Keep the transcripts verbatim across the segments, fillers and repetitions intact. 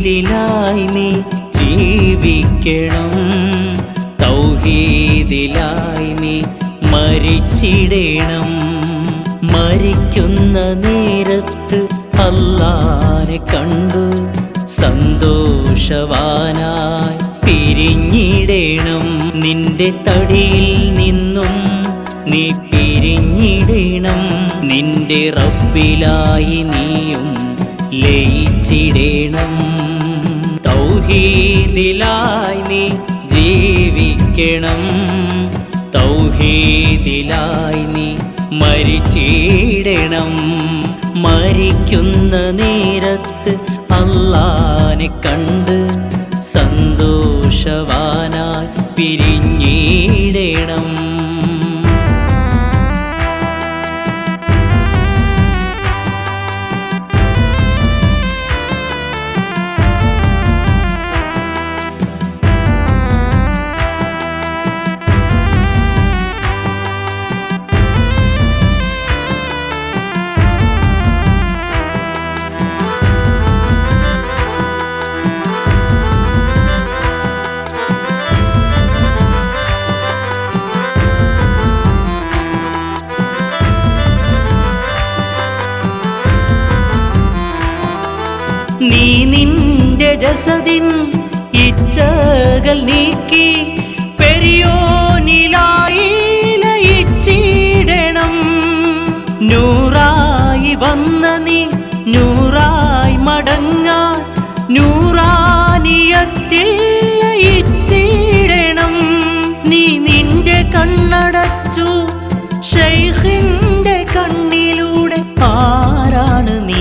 തൗഹീദിലായി നീ ജീവിക്കണം, തൗഹീദിലായി നീ മരിച്ചിടണം. മരിക്കുന്ന നേരത്ത് അല്ലാഹനെ കണ്ടു സന്തോഷവാനായി പിരിഞ്ഞിടണം. നിന്റെ തടിയിൽ നിന്നും നീ പിരിഞ്ഞിടണം, നിന്റെ റബ്ബിലായി നീയും ലയിച്ചിടണം. തൗഹീദിലായി നീ ജീവിക്കണം, തൗഹീദിലായി നീ മരിച്ചിടണം. മരിക്കുന്ന നേരത്ത് അല്ലാഹനെ കണ്ട് സന്തോഷവാനായി പിരിഞ്ഞിടണം. നീ നിന്റെ ജസദിൻ ഇച്ഛകൾ നീക്കി പെരിയോനിലായി ലയിച്ചിടണം. നൂറായി വന്ന നീ നൂറായി മടങ്ങാൻ നൂറാനിയത്തിൽ ലയിച്ചിടണം. നീ നിന്റെ കണ്ണടച്ചു ശൈഖിന്റെ കണ്ണിലൂടെ ആരാണ് നീ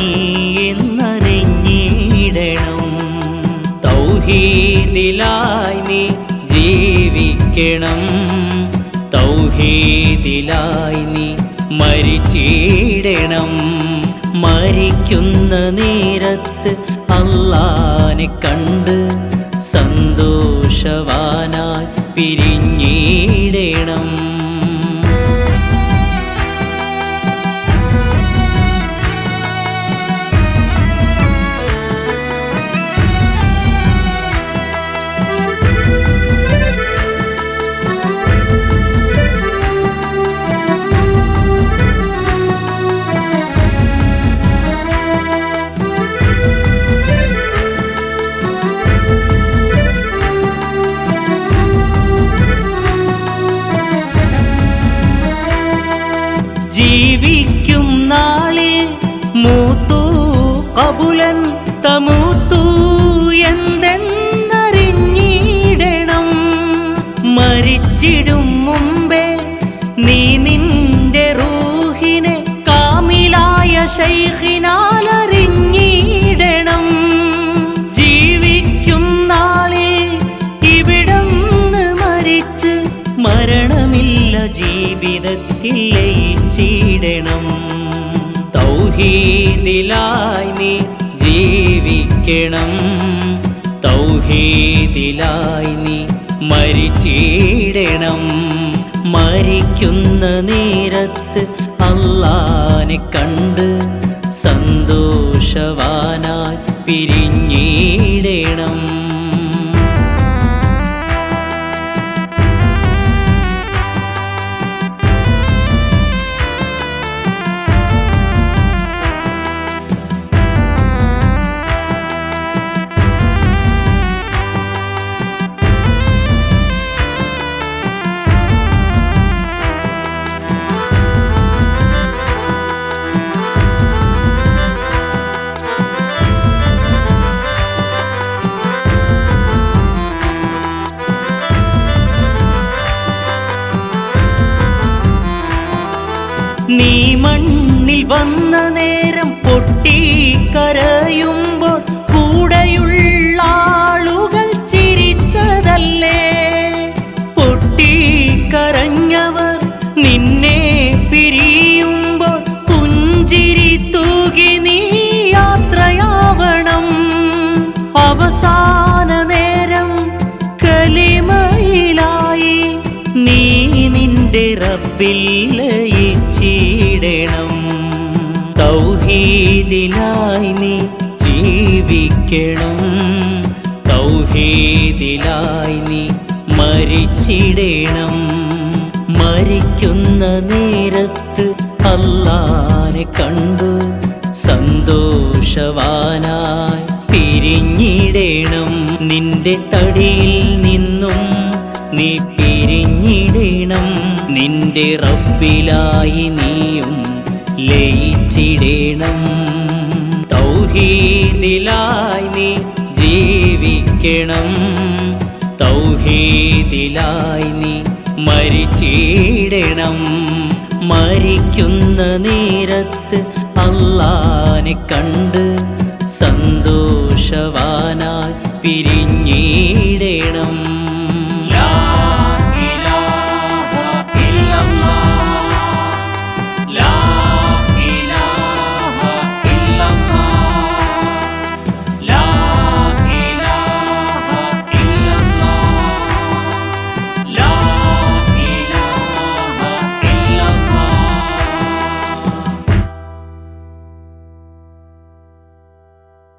തൗഹീദിലായി നീ ജീവിക്കണം, തൗഹീദിലായി നീ മരിച്ചിടണം. മരിക്കുന്ന നേരത്ത് അല്ലാഹനെ കണ്ട് സന്തോഷവാനായി പിരിഞ്ഞിടണം. ജീവിക്കും നാളിൽ മൂത്തു ഖബുലൻ തമൂത്തു എന്തെന്നറിഞ്ഞിടണം. മരിച്ചിടും മുമ്പേ നീ നിന്റെ റൂഹിനെ കാമിലായ ശൈഖിനാൽ അറിഞ്ഞിടണം. ജീവിക്കും നാളിൽ ഇവിടന്ന് മരിച്ച് മരണമില്ല ജീവിതത്തിൽ ലയിച്ചിടണം. തൗഹീദിലായി നീ ജീവിക്കണം, തൗഹീദിലായി നീ മരിച്ചിടണം. മരിക്കുന്ന നേരത്ത് അല്ലാഹനെ കണ്ട് സന്തോഷവാനായി പിരിഞ്ഞിടണം. നീ മണ്ണിൽ വന്ന നേരം പൊട്ടിക്കരയുമ്പോൾ കൂടെയുള്ള ആളുകൾ ചിരിച്ചതല്ലേ? പൊട്ടിക്കരഞ്ഞവർ നിന്നെ പിരിയുമ്പോൾ പുഞ്ചിരി തൂകി നീ യാത്രയാവണം. അവസാന നേരം കലിമയിലായി നീ നിന്റെ റബ്ബിൽ ലയിച്ചിടണം. തൗഹീദിലായി നീ ജീവിക്കണം. തൗഹീദിലായി നീ മരിച്ചിടണം. മരിക്കുന്ന നേരത്ത് അല്ലാഹനെ കണ്ടു സന്തോഷവാനായി പിരിഞ്ഞിടണം. നിന്റെ തടിയിൽ നിന്നും നീ പിരിഞ്ഞിടണം. നിന്റെ റബ്ബിലായി നീയും ലയിച്ചിടണം. തൗഹീദിലായി നീ ജീവിക്കണം. തൗഹീദിലായി നീ മരിച്ചിടണം. മരിക്കുന്ന നേരത്ത് അല്ലാഹനെ കണ്ട് സന്തോഷവാനായി പിരി